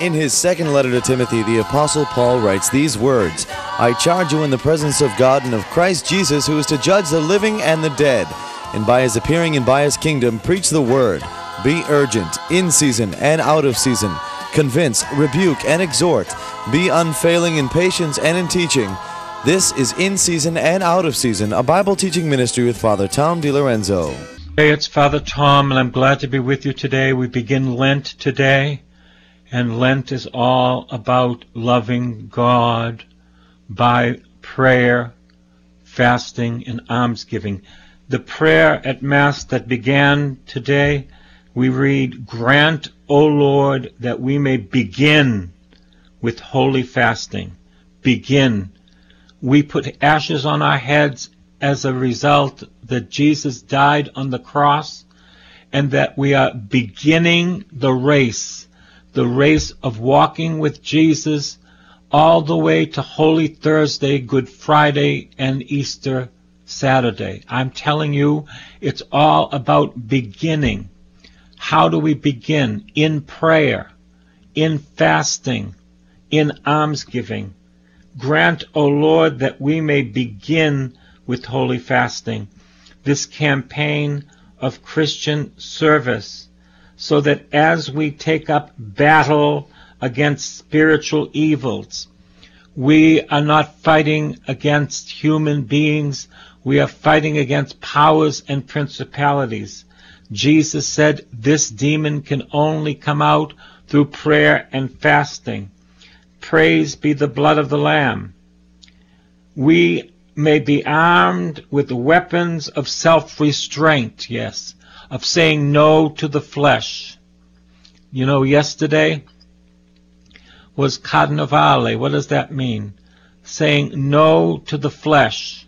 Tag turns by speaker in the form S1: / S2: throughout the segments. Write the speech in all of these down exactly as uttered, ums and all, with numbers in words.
S1: In his second letter to Timothy, the Apostle Paul writes these words, "I charge you in the presence of God and of Christ Jesus, who is to judge the living and the dead, and by his appearing and by his kingdom, preach the word. Be urgent, in season and out of season. Convince, rebuke, and exhort. Be unfailing in patience and in teaching." This is In Season and Out of Season, a Bible teaching ministry with Father Tom DiLorenzo.
S2: Hey, it's Father Tom, and I'm glad to be with you today. We begin Lent today, and Lent is all about loving God by prayer, fasting, and almsgiving. The prayer at Mass that began today, we read, "Grant, O Lord, that we may begin with holy fasting." Begin. We put ashes on our heads as a result that Jesus died on the cross, and that we are beginning the race, the race of walking with Jesus all the way to Holy Thursday, Good Friday, and Easter Saturday. I'm telling you, it's all about beginning. How do we begin? In prayer, in fasting, in almsgiving. Grant, O Lord, that we may begin with holy fasting, this campaign of Christian service, so that as we take up battle against spiritual evils, we are not fighting against human beings, we are fighting against powers and principalities. Jesus said this demon can only come out through prayer and fasting. Praise be the blood of the Lamb. We may be armed with the weapons of self-restraint, yes, of saying no to the flesh. You know, yesterday was Carnevale. What does that mean? Saying no to the flesh.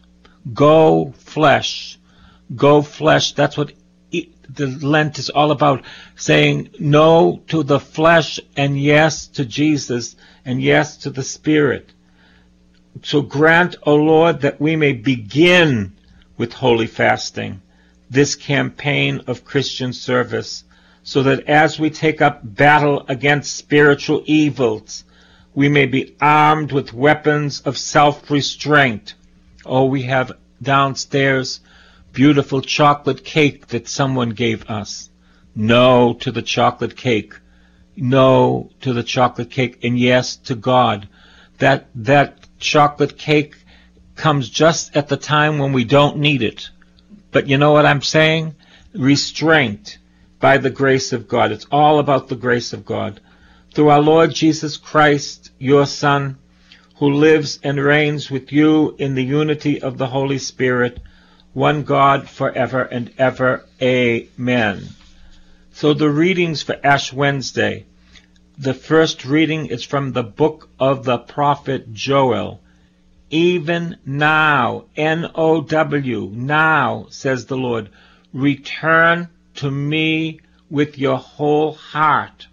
S2: Go flesh. Go flesh. That's what the Lent is all about. Saying no to the flesh and yes to Jesus and yes to the Spirit. So grant, O Lord, that we may begin with holy fasting, this campaign of Christian service, so that as we take up battle against spiritual evils, we may be armed with weapons of self-restraint. Oh, we have downstairs beautiful chocolate cake that someone gave us. No to the chocolate cake. No to the chocolate cake, and yes to God. That that chocolate cake comes just at the time when we don't need it. But you know what I'm saying? Restraint by the grace of God. It's all about the grace of God. Through our Lord Jesus Christ, your Son, who lives and reigns with you in the unity of the Holy Spirit, one God forever and ever. Amen. So the readings for Ash Wednesday. The first reading is from the book of the prophet Joel. Even now, N O W, now, says the Lord, return to me with your whole heart.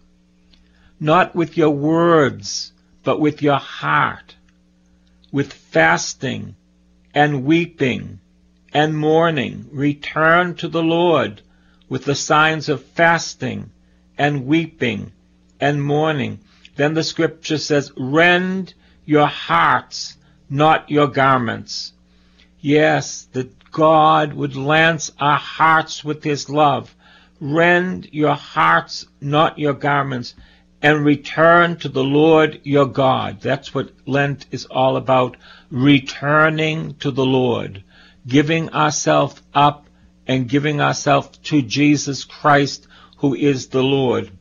S2: Not with your words, but with your heart. With fasting and weeping and mourning, return to the Lord with the signs of fasting and weeping and mourning. Then the scripture says, rend your hearts, not your garments. Yes, that God would lance our hearts with his love. Rend your hearts, not your garments, and return to the Lord your God. That's what Lent is all about, returning to the Lord, giving ourselves up and giving ourselves to Jesus Christ, who is the Lord.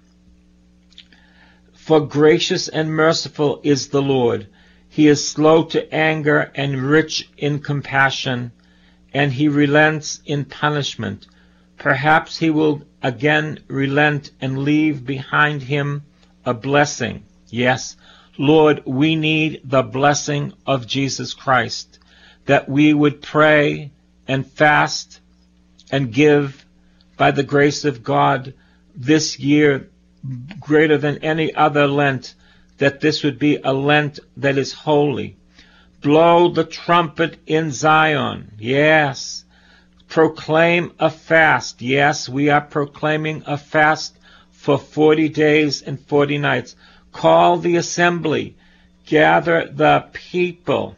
S2: For gracious and merciful is the Lord. He is slow to anger and rich in compassion, and he relents in punishment. Perhaps he will again relent and leave behind him a blessing. Yes, Lord, we need the blessing of Jesus Christ, that we would pray and fast and give by the grace of God this year, greater than any other Lent, that this would be a Lent that is holy. Blow the trumpet in Zion. Yes. Proclaim a fast. Yes, we are proclaiming a fast for forty days and forty nights. Call the assembly. Gather the people.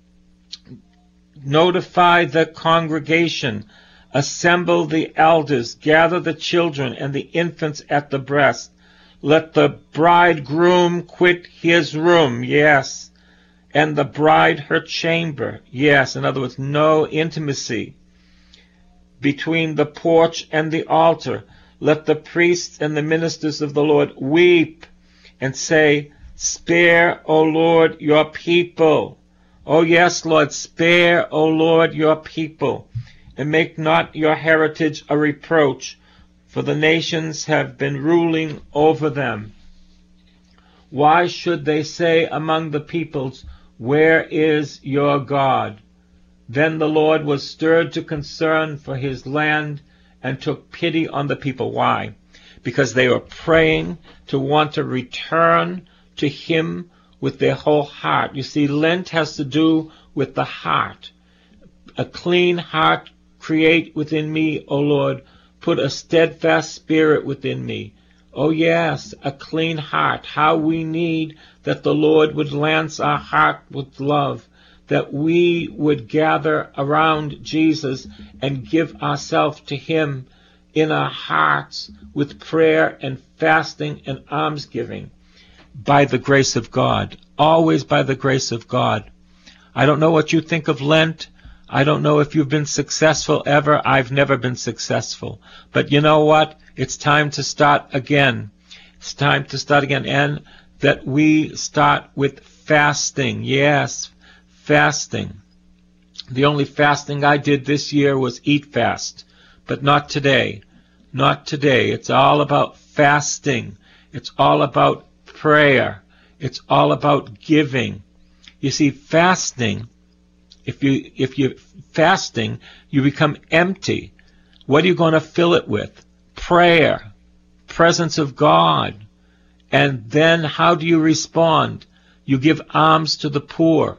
S2: Notify the congregation. Assemble the elders. Gather the children and the infants at the breast. Let the bridegroom quit his room. Yes. And the bride her chamber. Yes. In other words, no intimacy between the porch and the altar. Let the priests and the ministers of the Lord weep and say, spare, O Lord, your people. O yes, Lord, spare, O Lord, your people, and make not your heritage a reproach, for the nations have been ruling over them. Why should they say among the peoples, where is your God? Then the Lord was stirred to concern for his land and took pity on the people. Why? Because they were praying to want to return to him with their whole heart. You see, Lent has to do with the heart. A clean heart create within me, O Lord. Put a steadfast spirit within me. Oh yes, a clean heart. How we need that the Lord would lance our heart with love, that we would gather around Jesus and give ourselves to him in our hearts with prayer and fasting and almsgiving. By the grace of God. Always by the grace of God. I don't know what you think of Lent. I don't know if you've been successful ever. I've never been successful. But you know what? It's time to start again. It's time to start again. And that we start with fasting. Yes, fasting. The only fasting I did this year was eat fast. But not today. Not today. It's all about fasting. It's all about prayer. It's all about giving. You see, fasting, if you if you're fasting, you become empty. What are you going to fill it with? Prayer, presence of God. And then how do you respond? You give alms to the poor.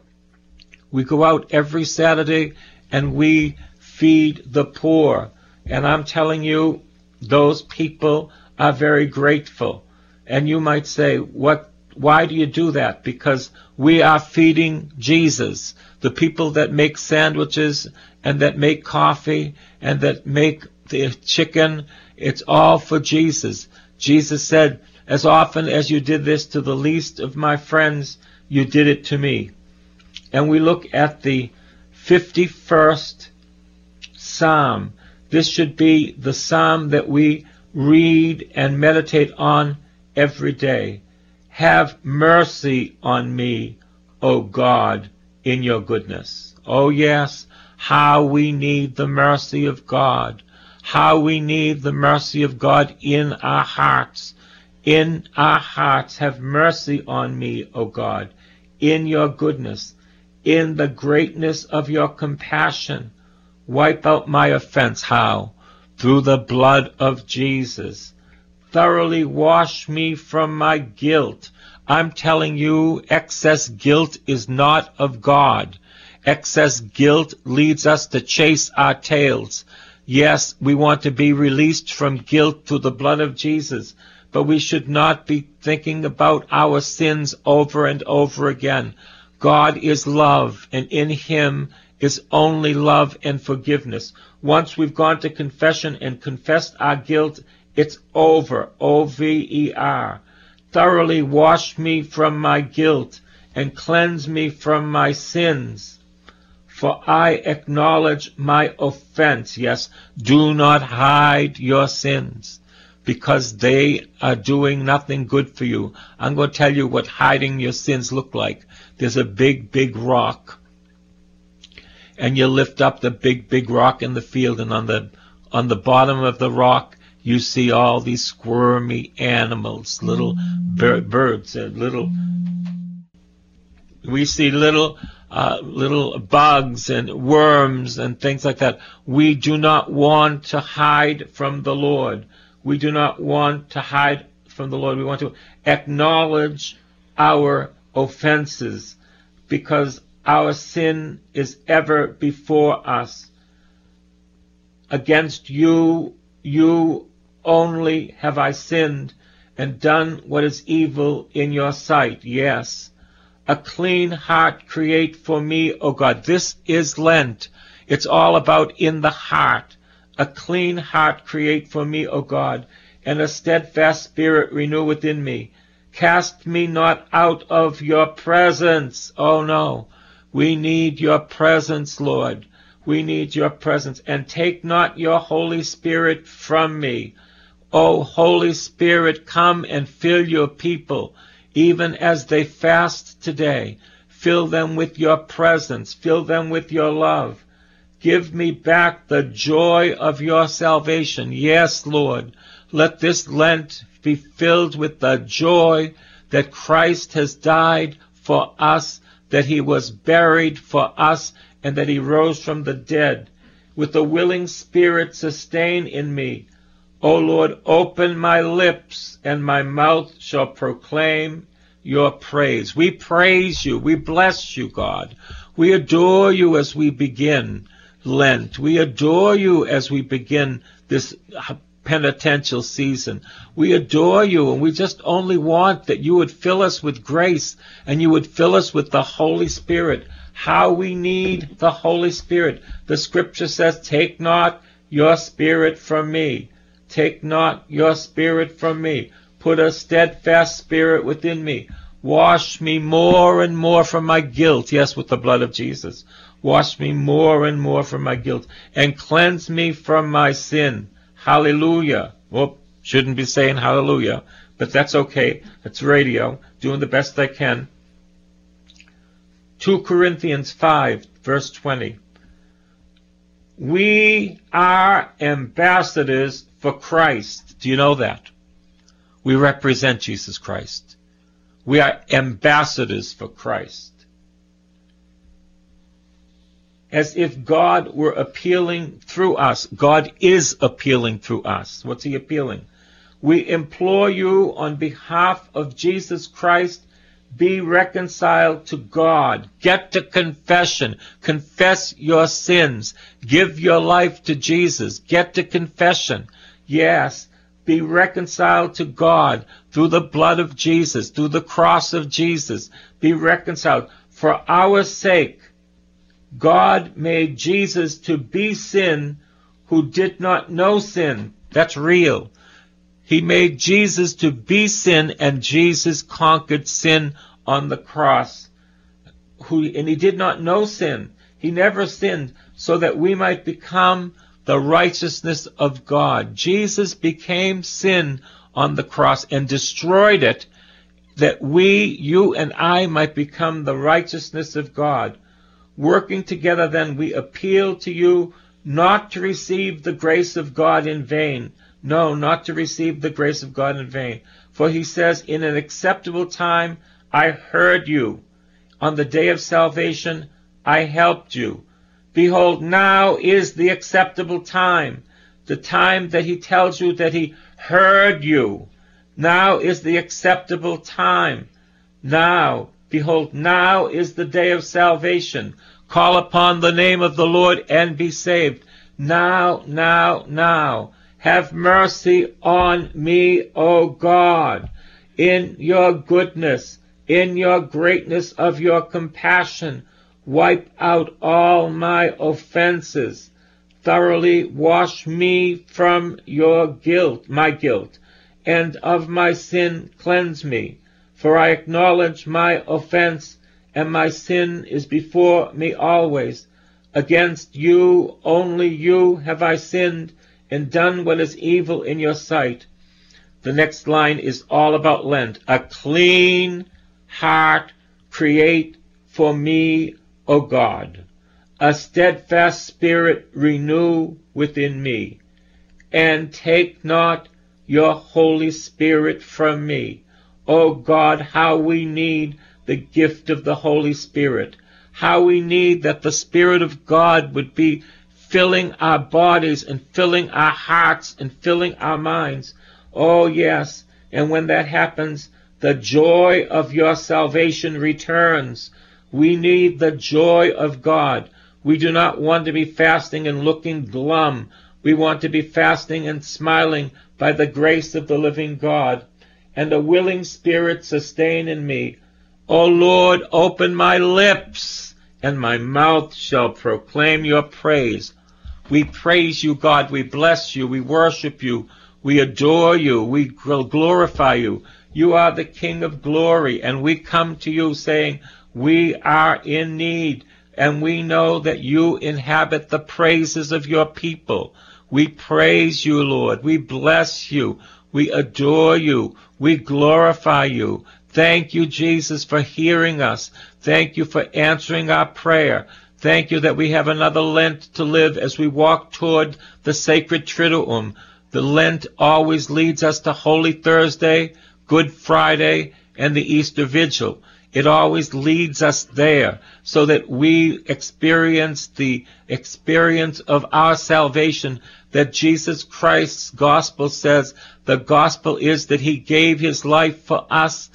S2: We go out every Saturday and we feed the poor. And I'm telling you, those people are very grateful. And you might say, what? Why do you do that? Because we are feeding Jesus. The people that make sandwiches and that make coffee and that make the chicken, it's all for Jesus. Jesus said, as often as you did this to the least of my friends, you did it to me. And we look at the fifty-first Psalm. This should be the Psalm that we read and meditate on every day. Have mercy on me, O God, in your goodness. Oh yes, how we need the mercy of God. How we need the mercy of God in our hearts. In our hearts, have mercy on me, O God, in your goodness, in the greatness of your compassion. Wipe out my offense. How? Through the blood of Jesus. Thoroughly wash me from my guilt. I'm telling you, excess guilt is not of God. Excess guilt leads us to chase our tails. Yes, we want to be released from guilt through the blood of Jesus, but we should not be thinking about our sins over and over again. God is love, and in him is only love and forgiveness. Once we've gone to confession and confessed our guilt, it's over, O V E R. Thoroughly wash me from my guilt and cleanse me from my sins. For I acknowledge my offense. Yes, do not hide your sins, because they are doing nothing good for you. I'm going to tell you what hiding your sins look like. There's a big, big rock, and you lift up the big, big rock in the field, and on the on the bottom of the rock, you see all these squirmy animals, little bir birds, and little. We see little, uh, little bugs and worms and things like that. We do not want to hide from the Lord. We do not want to hide from the Lord. We want to acknowledge our offenses, because our sin is ever before us. Against you, you only have I sinned and done what is evil in your sight. Yes. A clean heart create for me, O God. This is Lent. It's all about in the heart. A clean heart create for me, O God, and a steadfast spirit renew within me. Cast me not out of your presence. Oh no. We need your presence, Lord. We need your presence. And take not your Holy Spirit from me. O Holy Spirit, come and fill your people, even as they fast today. Fill them with your presence. Fill them with your love. Give me back the joy of your salvation. Yes, Lord. Let this Lent be filled with the joy that Christ has died for us, that he was buried for us, and that he rose from the dead. With a willing spirit sustain in me. O Lord, open my lips, and my mouth shall proclaim your praise. We praise you. We bless you, God. We adore you as we begin Lent. We adore you as we begin this penitential season. We adore you, and we just only want that you would fill us with grace, and you would fill us with the Holy Spirit. How we need the Holy Spirit. The scripture says, take not your spirit from me. Take not your spirit from me. Put a steadfast spirit within me. Wash me more and more from my guilt. Yes, with the blood of Jesus. Wash me more and more from my guilt, and cleanse me from my sin. Hallelujah. Well, shouldn't be saying hallelujah, but that's okay. It's radio, doing the best I can. Second Corinthians five, verse twenty. We are ambassadors for Christ. Do you know that? We represent Jesus Christ. We are ambassadors for Christ. As if God were appealing through us. God is appealing through us. What's he appealing? We implore you on behalf of Jesus Christ, be reconciled to God. Get to confession. Confess your sins. Give your life to Jesus. Get to confession. Yes, be reconciled to God through the blood of Jesus, through the cross of Jesus. Be reconciled. For our sake, God made Jesus to be sin who did not know sin. That's real. He made Jesus to be sin, and Jesus conquered sin on the cross. Who, and he did not know sin. He never sinned, so that we might become the righteousness of God. Jesus became sin on the cross and destroyed it, that we, you and I, might become the righteousness of God. Working together then, we appeal to you not to receive the grace of God in vain. No, not to receive the grace of God in vain. For he says, in an acceptable time I heard you. On the day of salvation I helped you. Behold, now is the acceptable time. The time that he tells you that he heard you. Now is the acceptable time. Now, behold, now is the day of salvation. Call upon the name of the Lord and be saved. Now, now, now. Have mercy on me, O God. In your goodness, in your greatness of your compassion, wipe out all my offenses. Thoroughly wash me from your guilt, my guilt, and of my sin cleanse me. For I acknowledge my offense, and my sin is before me always. Against you, only you, have I sinned, and done what is evil in your sight. The next line is all about Lent. A clean heart create for me, O God. A steadfast spirit renew within me. And take not your Holy Spirit from me. O God, how we need the gift of the Holy Spirit. How we need that the Spirit of God would be filling our bodies and filling our hearts and filling our minds. Oh, yes. And when that happens, the joy of your salvation returns. We need the joy of God. We do not want to be fasting and looking glum. We want to be fasting and smiling by the grace of the living God. and a willing spirit sustain in me. O Lord, open my lips, and my mouth shall proclaim your praise. We praise you, God. We bless you. We worship you. We adore you. We glorify you. You are the King of glory, and we come to you saying, we are in need, and we know that you inhabit the praises of your people. We praise you, Lord. We bless you. We adore you. We glorify you. Thank you, Jesus, for hearing us. Thank you for answering our prayer. Thank you that we have another Lent to live as we walk toward the sacred Triduum. The Lent always leads us to Holy Thursday, Good Friday, and the Easter Vigil. It always leads us there so that we experience the experience of our salvation that Jesus Christ's gospel says. The gospel is that he gave his life for us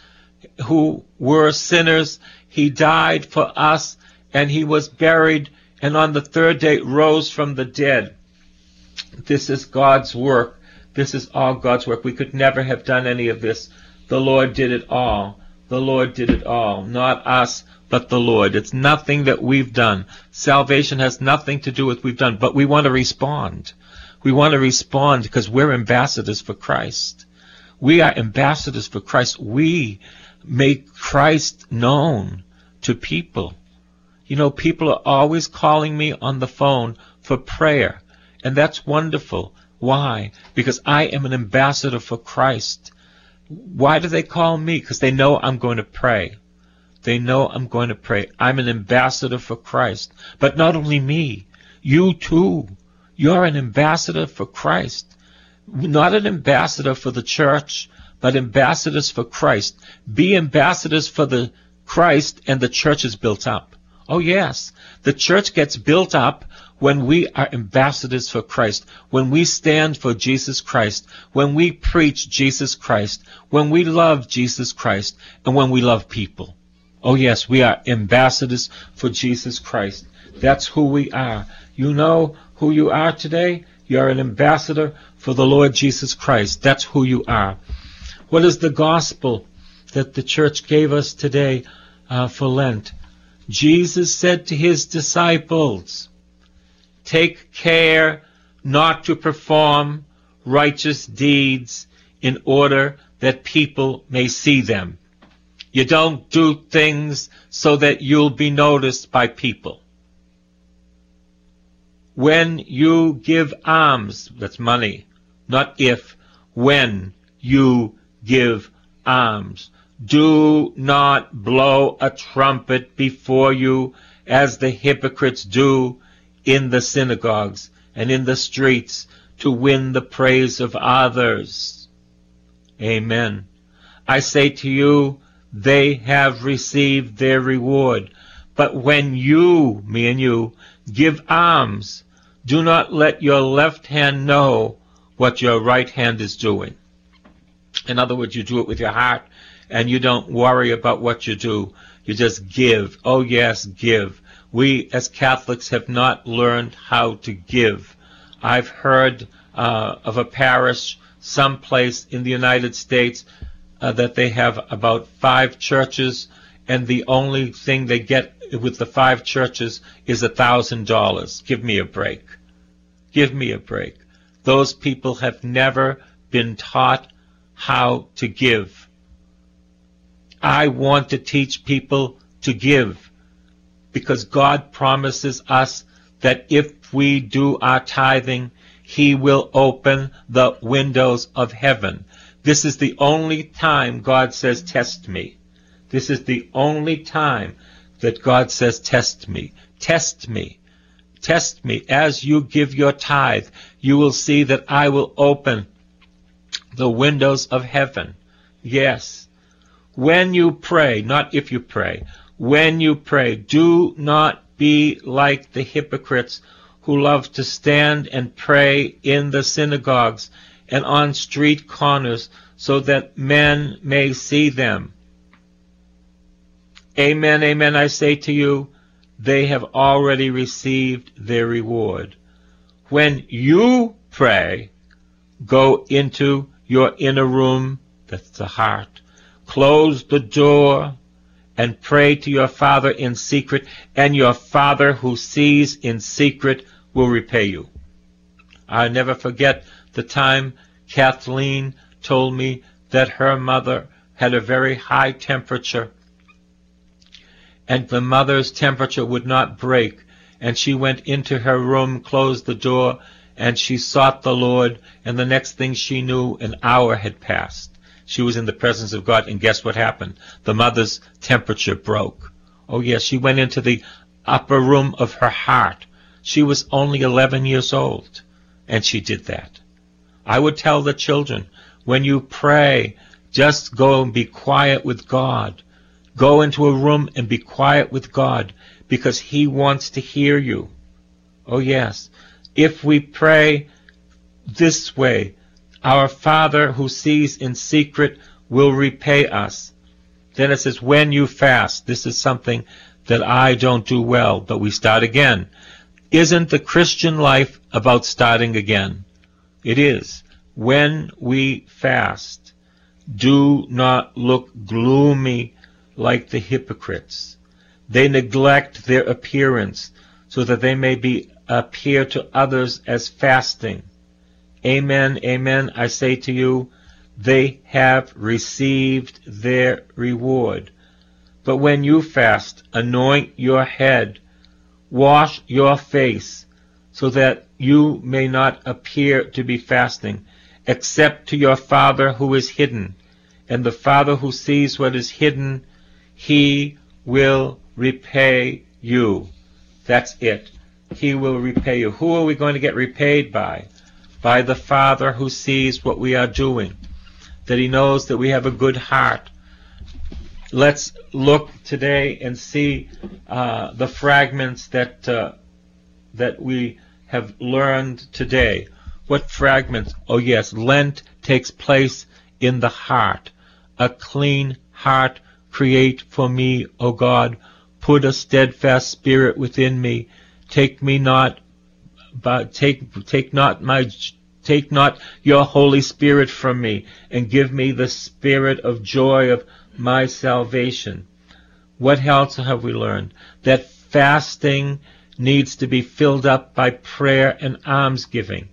S2: who were sinners. He died for us, and he was buried, and on the third day rose from the dead. This is God's work. This is all God's work. We could never have done any of this. The Lord did it all. The Lord did it all. Not us, but the Lord. It's nothing that we've done. Salvation has nothing to do with what we've done, but we want to respond. We want to respond because we're ambassadors for Christ. We are ambassadors for Christ. We make Christ known to people. You know, people are always calling me on the phone for prayer, and that's wonderful. Why? Because I am an ambassador for Christ. Why do they call me? Because they know I'm going to pray. They know I'm going to pray. I'm an ambassador for Christ. But not only me, you too. You're an ambassador for Christ. Not an ambassador for the church, but ambassadors for Christ. Be ambassadors for the Christ, and the church is built up. Oh yes, the church gets built up when we are ambassadors for Christ, when we stand for Jesus Christ, when we preach Jesus Christ, when we love Jesus Christ, and when we love people. Oh yes, we are ambassadors for Jesus Christ. That's who we are. You know who you are today? You're an ambassador for the Lord Jesus Christ. That's who you are. What is the gospel that the church gave us today uh, for Lent? Jesus said to his disciples, take care not to perform righteous deeds in order that people may see them. You don't do things so that you'll be noticed by people. When you give alms, that's money, not if, when you give alms, do not blow a trumpet before you as the hypocrites do in the synagogues and in the streets to win the praise of others. Amen. I say to you, they have received their reward. But when you, me and you, give alms, do not let your left hand know what your right hand is doing. In other words, you do it with your heart, and you don't worry about what you do. You just give. Oh yes, give. We as Catholics have not learned how to give. I've heard uh, of a parish someplace in the United States uh, that they have about five churches, and the only thing they get with the five churches is a thousand dollars. Give me a break. Give me a break. Those people have never been taught how to give. I want to teach people to give because God promises us that if we do our tithing, He will open the windows of heaven. This is the only time God says, test me. This is the only time that God says, test me. Test me. Test me. As you give your tithe, you will see that I will open the windows of heaven. Yes. When you pray, not if you pray, when you pray, do not be like the hypocrites who love to stand and pray in the synagogues and on street corners so that men may see them. Amen, amen, I say to you, they have already received their reward. When you pray, go into your inner room That's the heart. Close the door and pray to your Father in secret, and your Father who sees in secret will repay you. I'll never forget the time Kathleen told me that her mother had a very high temperature, and the mother's temperature would not break, and she went into her room, closed the door, and she sought the Lord, and the next thing she knew, an hour had passed. She was in the presence of God, and guess what happened? The mother's temperature broke. Oh yes, she went into the upper room of her heart. She was only eleven years old, and she did that. I would tell the children, when you pray, just go and be quiet with God. Go into a room and be quiet with God, because He wants to hear you. Oh yes. If we pray this way, our Father who sees in secret will repay us. Then it says, when you fast. This is something that I don't do well, but we start again. Isn't the Christian life about starting again? It is. When we fast, do not look gloomy like the hypocrites. They neglect their appearance so that they may be appear to others as fasting. Amen, amen, I say to you, they have received their reward. But when you fast, anoint your head, wash your face, so that you may not appear to be fasting, except to your Father who is hidden. And the Father who sees what is hidden, He will repay you. That's it. He will repay you. Who are we going to get repaid by? By the Father who sees what we are doing, that He knows that we have a good heart. Let's look today and see uh, the fragments that uh, that we have learned today. What fragments? Oh yes, Lent takes place in the heart. A clean heart create for me, O God. Put a steadfast spirit within me. Take me not, but take take not my take not your Holy Spirit from me, and give me the spirit of joy of my salvation. What else have we learned? That fasting needs to be filled up by prayer and almsgiving.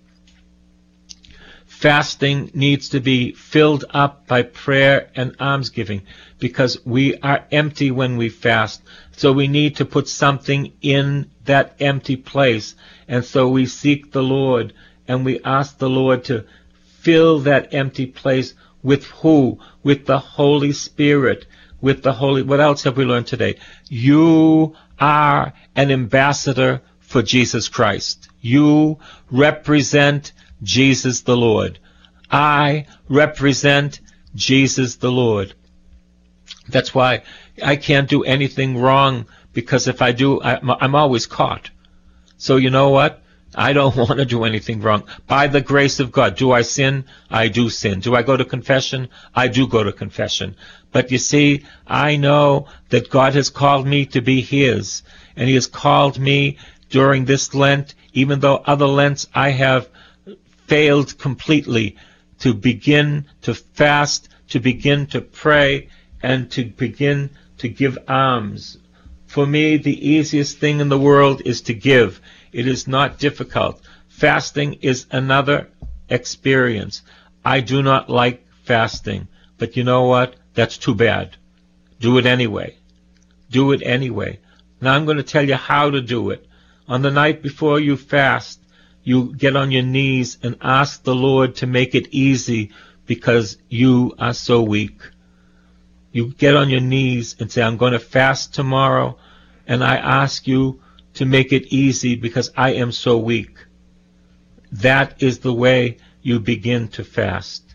S2: Fasting needs to be filled up by prayer and almsgiving, because we are empty when we fast. So we need to put something in that empty place. And so we seek the Lord, and we ask the Lord to fill that empty place with who? With the Holy Spirit. With the Holy... What else have we learned today? You are an ambassador for Jesus Christ. You represent Jesus the Lord. I represent Jesus the Lord. That's why I can't do anything wrong, because if I do, I, I'm always caught. So you know what? I don't want to do anything wrong. By the grace of God, do I sin? I do sin. Do I go to confession? I do go to confession. But you see, I know that God has called me to be His, and He has called me during this Lent, even though other Lents I have failed completely, to begin to fast, to begin to pray, and to begin to give alms. For me, the easiest thing in the world is to give. It is not difficult. Fasting is another experience. I do not like fasting, but you know what? That's too bad. Do it anyway. Do it anyway. Now I'm going to tell you how to do it. On the night before you fast, you get on your knees and ask the Lord to make it easy, because you are so weak. You get on your knees and say, I'm going to fast tomorrow, and I ask you to make it easy because I am so weak. That is the way you begin to fast.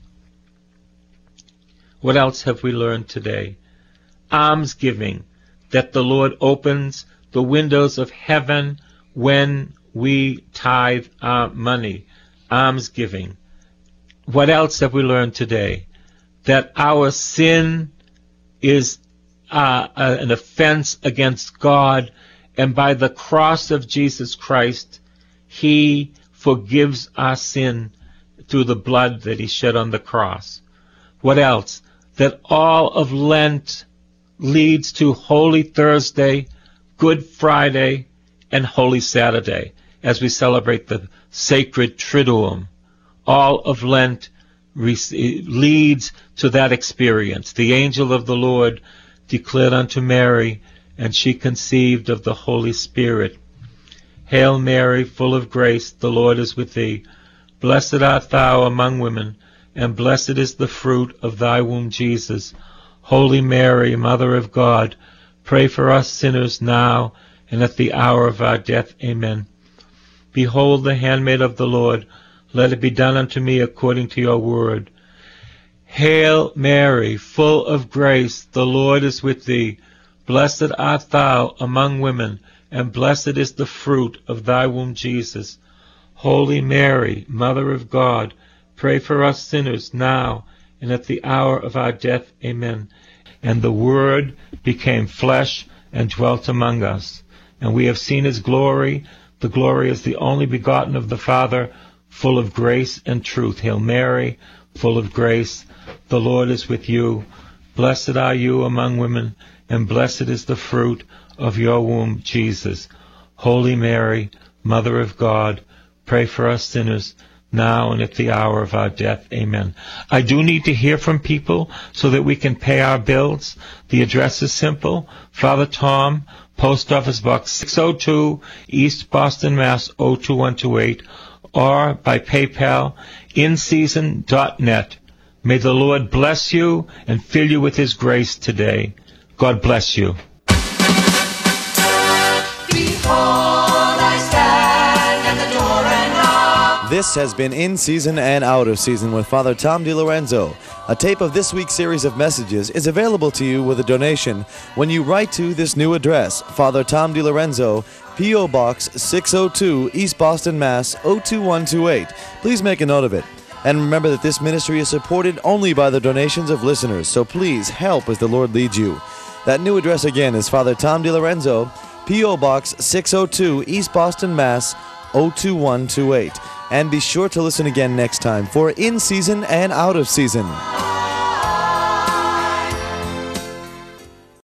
S2: What else have we learned today? Almsgiving, that the Lord opens the windows of heaven when we tithe our money. Almsgiving. What else have we learned today? That our sin is uh, an offense against God, and by the cross of Jesus Christ, He forgives our sin through the blood that He shed on the cross. What else? That all of Lent leads to Holy Thursday, Good Friday, and Holy Saturday, as we celebrate the sacred Triduum. All of Lent leads to that experience. The angel of the Lord declared unto Mary, and she conceived of the Holy Spirit. Hail Mary, full of grace, the Lord is with thee. Blessed art thou among women, and blessed is the fruit of thy womb, Jesus. Holy Mary, Mother of God, pray for us sinners now and at the hour of our death. Amen. Behold the handmaid of the Lord. Let it be done unto me according to your word. Hail Mary, full of grace, the Lord is with thee. Blessed art thou among women, and blessed is the fruit of thy womb, Jesus. Holy Mary, Mother of God, pray for us sinners now and at the hour of our death. Amen. And the Word became flesh and dwelt among us. And we have seen his glory. The glory is the only begotten of the Father, full of grace and truth. Hail Mary, full of grace, the Lord is with you. Blessed are you among women, and blessed is the fruit of your womb, Jesus. Holy Mary, Mother of God, pray for us sinners, now and at the hour of our death. Amen. I do need to hear from people so that we can pay our bills. The address is simple. Father Tom, Post Office Box six oh two, East Boston, Mass. oh two one two eight, or by PayPal, in season dot net. May the Lord bless you and fill you with his grace today. God bless you.
S3: Behold, I stand at the door and knock.
S1: This has been In Season and Out of Season with Father Tom DiLorenzo. A tape of this week's series of messages is available to you with a donation when you write to this new address, Father Tom DiLorenzo, P O. Box six oh two, East Boston, Mass. oh two one two eight. Please make a note of it. And remember that this ministry is supported only by the donations of listeners, so please help as the Lord leads you. That new address again is Father Tom DiLorenzo, P O. Box six oh two, East Boston, Mass. oh two one two eight. And be sure to listen again next time for In Season and Out of Season.